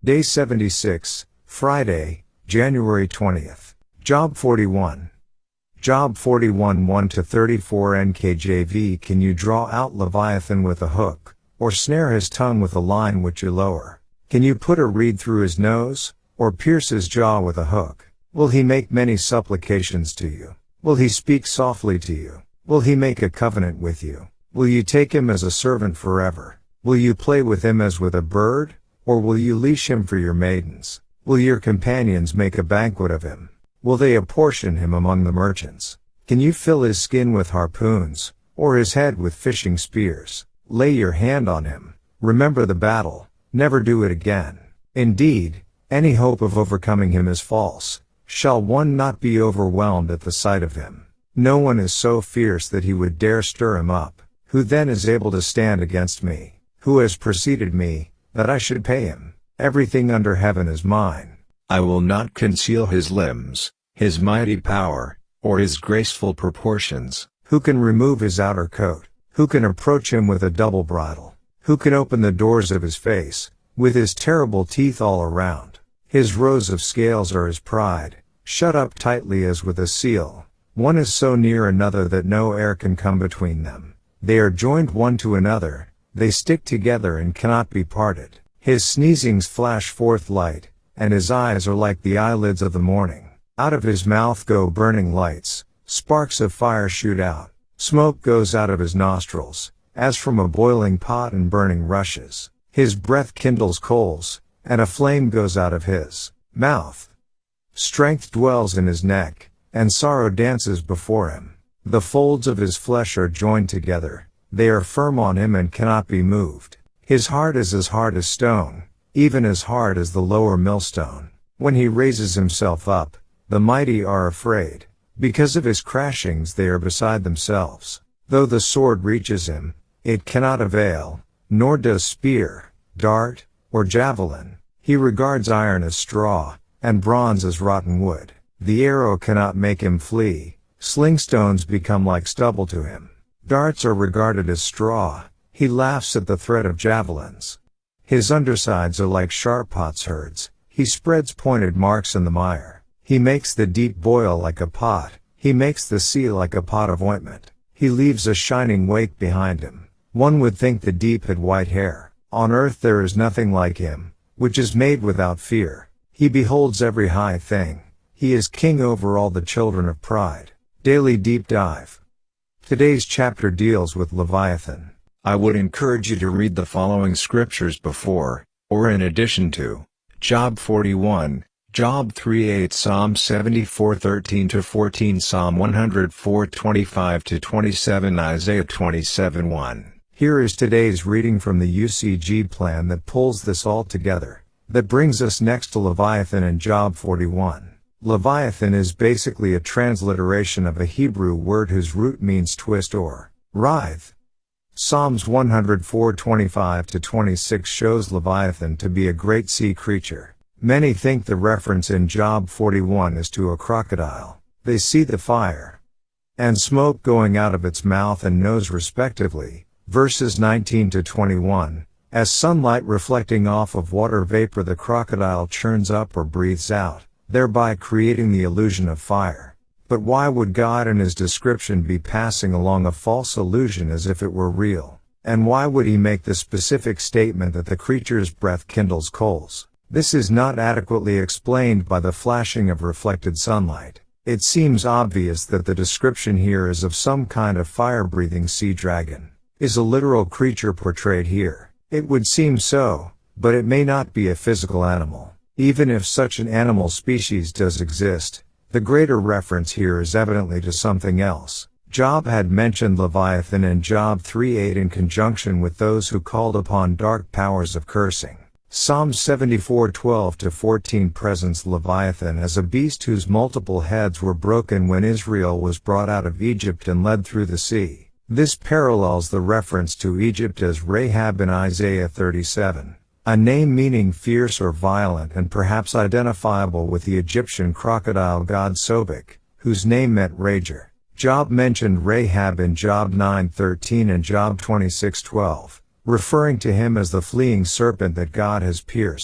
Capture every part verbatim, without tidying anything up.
Day seventy-six, Friday, January twentieth. Job forty-one. Job forty-one one to thirty-four N K J V. Can you draw out Leviathan with a hook, or snare his tongue with a line which you lower? Can you put a reed through his nose, or pierce his jaw with a hook? Will he make many supplications to you? Will he speak softly to you? Will he make a covenant with you? Will you take him as a servant forever? Will you play with him as with a bird? Or will you leash him for your maidens? Will your companions make a banquet of him? Will they apportion him among the merchants? Can you fill his skin with harpoons, or his head with fishing spears? Lay your hand on him. Remember the battle. Never do it again. Indeed, any hope of overcoming him is false. Shall one not be overwhelmed at the sight of him? No one is so fierce that he would dare stir him up. Who then is able to stand against me? Who has preceded me, that I should pay him? Everything under heaven is mine. I will not conceal his limbs, his mighty power, or his graceful proportions. Who can remove his outer coat? Who can approach him with a double bridle? Who can open the doors of his face, with his terrible teeth all around? His rows of scales are his pride, shut up tightly as with a seal. One is so near another that no air can come between them. They are joined one to another, they stick together and cannot be parted. His sneezings flash forth light, and his eyes are like the eyelids of the morning. Out of his mouth go burning lights, sparks of fire shoot out. Smoke goes out of his nostrils, as from a boiling pot and burning rushes. His breath kindles coals, and a flame goes out of his mouth. Strength dwells in his neck, and sorrow dances before him. The folds of his flesh are joined together, they are firm on him and cannot be moved. His heart is as hard as stone, even as hard as the lower millstone. When he raises himself up, the mighty are afraid. Because of his crashings they are beside themselves. Though the sword reaches him, it cannot avail, nor does spear, dart, or javelin. He regards iron as straw, and bronze as rotten wood. The arrow cannot make him flee, slingstones become like stubble to him. Darts are regarded as straw, he laughs at the threat of javelins. His undersides are like sharp potsherds, he spreads pointed marks in the mire. He makes the deep boil like a pot, he makes the sea like a pot of ointment. He leaves a shining wake behind him. One would think the deep had white hair. On earth there is nothing like him, which is made without fear. He beholds every high thing. He is king over all the children of pride. Daily Deep Dive. Today's chapter deals with Leviathan. I would encourage you to read the following scriptures before, or in addition to, Job forty-one, Job three eight, Psalm seventy-four thirteen to fourteen, Psalm one oh four twenty-five to twenty-seven, Isaiah twenty-seven one. Here is today's reading from the U C G plan that pulls this all together, that brings us next to Leviathan in Job forty-one. Leviathan is basically a transliteration of a Hebrew word whose root means twist or writhe. Psalms one oh four twenty-five to twenty-six shows Leviathan to be a great sea creature. Many think the reference in Job forty-one is to a crocodile. They see the fire and smoke going out of its mouth and nose respectively, verses nineteen to twenty-one, as sunlight reflecting off of water vapor the crocodile churns up or breathes out, thereby creating the illusion of fire. But why would God in his description be passing along a false illusion as if it were real? And why would he make the specific statement that the creature's breath kindles coals? This is not adequately explained by the flashing of reflected sunlight. It seems obvious that the description here is of some kind of fire-breathing sea dragon. Is a literal creature portrayed here? It would seem so, but it may not be a physical animal. Even if such an animal species does exist, the greater reference here is evidently to something else. Job had mentioned Leviathan in Job three eight in conjunction with those who called upon dark powers of cursing. Psalm seventy-four twelve to fourteen presents Leviathan as a beast whose multiple heads were broken when Israel was brought out of Egypt and led through the sea. This parallels the reference to Egypt as Rahab in Isaiah thirty-seven, a name meaning fierce or violent and perhaps identifiable with the Egyptian crocodile god Sobek, whose name meant rager. Job mentioned Rahab in Job nine thirteen and Job twenty-six twelve. Referring to him as the fleeing serpent that God has pierced.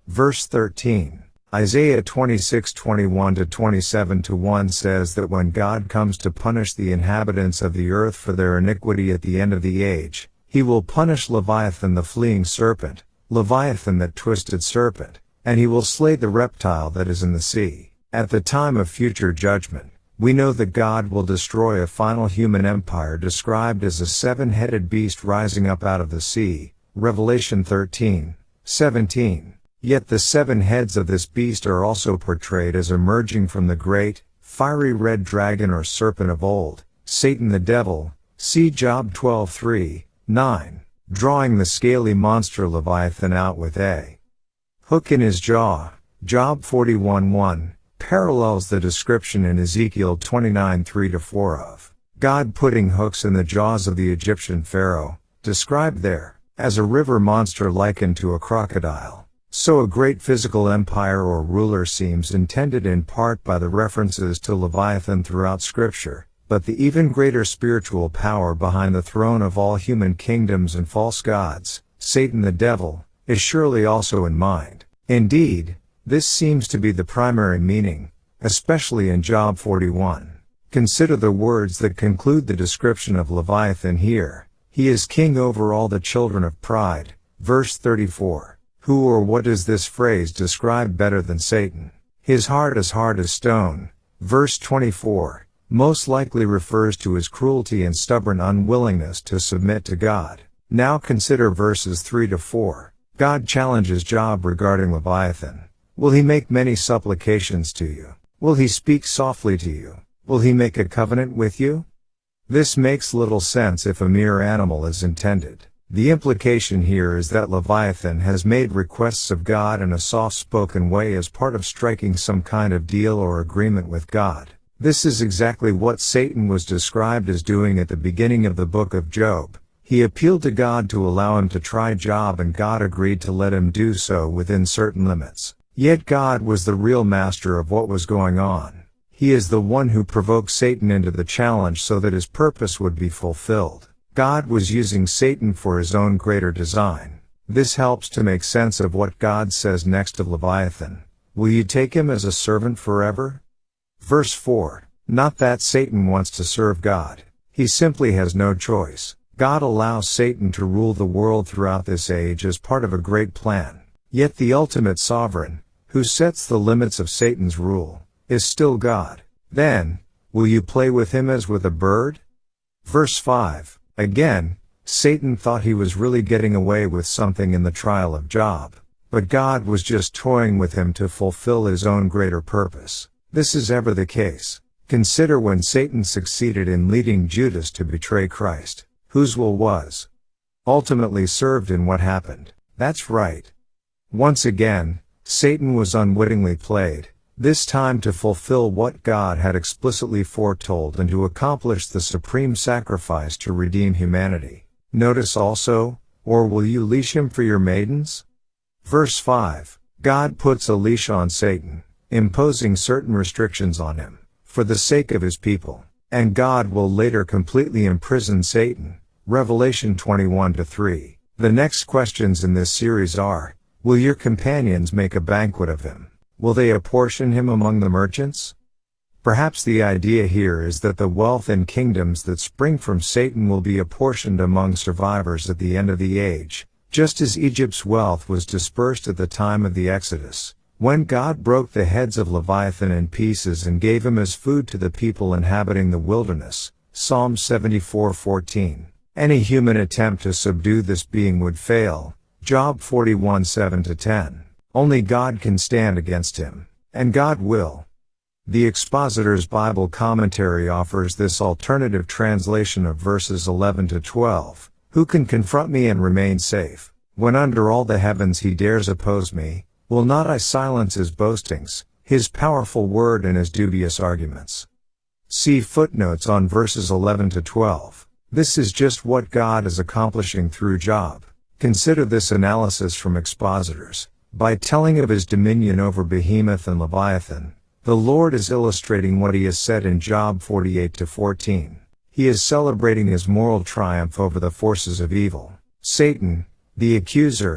Verse thirteen. Isaiah twenty-six twenty-one to twenty-seven to one says that when God comes to punish the inhabitants of the earth for their iniquity at the end of the age, he will punish Leviathan the fleeing serpent, Leviathan that twisted serpent, and he will slay the reptile that is in the sea. At the time of future judgment, we know that God will destroy a final human empire described as a seven-headed beast rising up out of the sea, Revelation thirteen seventeen. Yet the seven heads of this beast are also portrayed as emerging from the great, fiery red dragon or serpent of old, Satan the devil, see Job twelve three, nine, drawing the scaly monster Leviathan out with a hook in his jaw, Job forty-one one, parallels the description in Ezekiel twenty-nine three to four of God putting hooks in the jaws of the Egyptian pharaoh, described there, as a river monster likened to a crocodile. So a great physical empire or ruler seems intended in part by the references to Leviathan throughout Scripture, but the even greater spiritual power behind the throne of all human kingdoms and false gods, Satan the devil, is surely also in mind. Indeed, this seems to be the primary meaning, especially in Job forty-one. Consider the words that conclude the description of Leviathan here. He is king over all the children of pride. Verse thirty-four. Who or what does this phrase describe better than Satan? His heart is hard as stone. Verse twenty-four, most likely refers to his cruelty and stubborn unwillingness to submit to God. Now consider verses three to four. God challenges Job regarding Leviathan. Will he make many supplications to you? Will he speak softly to you? Will he make a covenant with you? This makes little sense if a mere animal is intended. The implication here is that Leviathan has made requests of God in a soft-spoken way as part of striking some kind of deal or agreement with God. This is exactly what Satan was described as doing at the beginning of the book of Job. He appealed to God to allow him to try Job, and God agreed to let him do so within certain limits. Yet God was the real master of what was going on. He is the one who provoked Satan into the challenge so that his purpose would be fulfilled. God was using Satan for his own greater design. This helps to make sense of what God says next of Leviathan. Will you take him as a servant forever? Verse four. Not that Satan wants to serve God. He simply has no choice. God allows Satan to rule the world throughout this age as part of a great plan. Yet the ultimate sovereign, who sets the limits of Satan's rule, is still God. Then, will you play with him as with a bird? Verse five. Again, Satan thought he was really getting away with something in the trial of Job, but God was just toying with him to fulfill his own greater purpose. This is ever the case. Consider when Satan succeeded in leading Judas to betray Christ. Whose will was ultimately served in what happened. That's right. Once again, Satan was unwittingly played, this time to fulfill what God had explicitly foretold and to accomplish the supreme sacrifice to redeem humanity. Notice also, or will you leash him for your maidens? Verse five. God puts a leash on Satan, imposing certain restrictions on him, for the sake of his people. And God will later completely imprison Satan. Revelation twenty-one to three. The next questions in this series are, will your companions make a banquet of him? Will they apportion him among the merchants? Perhaps the idea here is that the wealth and kingdoms that spring from Satan will be apportioned among survivors at the end of the age, just as Egypt's wealth was dispersed at the time of the Exodus, when God broke the heads of Leviathan in pieces and gave him as food to the people inhabiting the wilderness. Psalm seventy-four fourteen. Any human attempt to subdue this being would fail. Job forty-one seven to ten. Only God can stand against him. And God will. The Expositor's Bible Commentary offers this alternative translation of verses eleven to twelve. Who can confront me and remain safe? When under all the heavens he dares oppose me, will not I silence his boastings, his powerful word and his dubious arguments? See footnotes on verses eleven to twelve. This is just what God is accomplishing through Job. Consider this analysis from expositors. By telling of his dominion over Behemoth and Leviathan, the Lord is illustrating what he has said in Job forty-eight to fourteen. He is celebrating his moral triumph over the forces of evil. Satan, the accuser,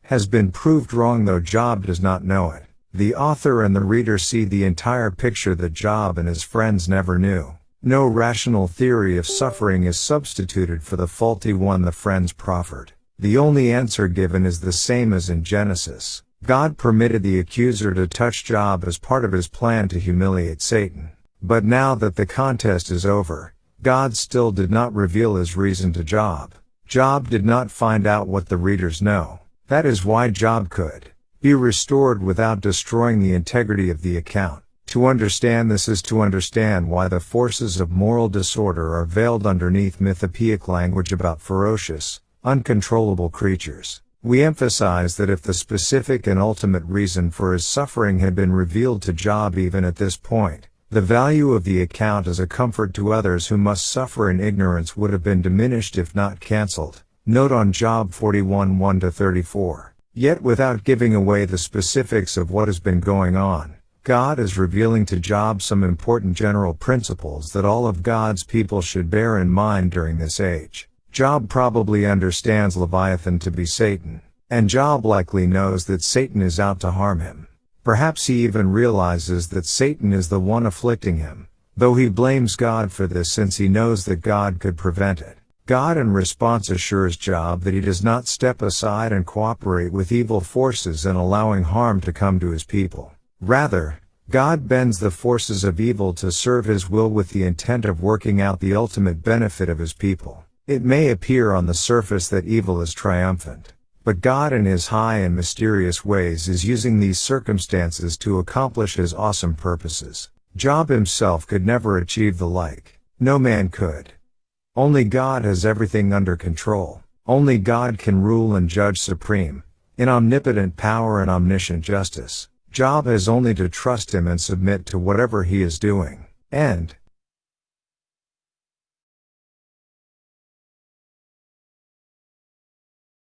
has been proved wrong, though Job does not know it. The author and the reader see the entire picture that Job and his friends never knew. No rational theory of suffering is substituted for the faulty one the friends proffered. The only answer given is the same as in Genesis. God permitted the accuser to touch Job as part of his plan to humiliate Satan. But now that the contest is over, God still did not reveal his reason to Job. Job did not find out what the readers know. That is why Job could be restored without destroying the integrity of the account. To understand this is to understand why the forces of moral disorder are veiled underneath mythopoeic language about ferocious, uncontrollable creatures. We emphasize that if the specific and ultimate reason for his suffering had been revealed to Job even at this point, the value of the account as a comfort to others who must suffer in ignorance would have been diminished if not cancelled. Note on Job forty-one one to thirty-four. Yet without giving away the specifics of what has been going on, God is revealing to Job some important general principles that all of God's people should bear in mind during this age. Job probably understands Leviathan to be Satan, and Job likely knows that Satan is out to harm him. Perhaps he even realizes that Satan is the one afflicting him, though he blames God for this since he knows that God could prevent it. God in response assures Job that he does not step aside and cooperate with evil forces in allowing harm to come to his people. Rather, God bends the forces of evil to serve his will with the intent of working out the ultimate benefit of his people. It may appear on the surface that evil is triumphant, but God in his high and mysterious ways is using these circumstances to accomplish his awesome purposes. Job himself could never achieve the like. No man could. Only God has everything under control. Only God can rule and judge supreme, in omnipotent power and omniscient justice. Job has only to trust him and submit to whatever he is doing. End.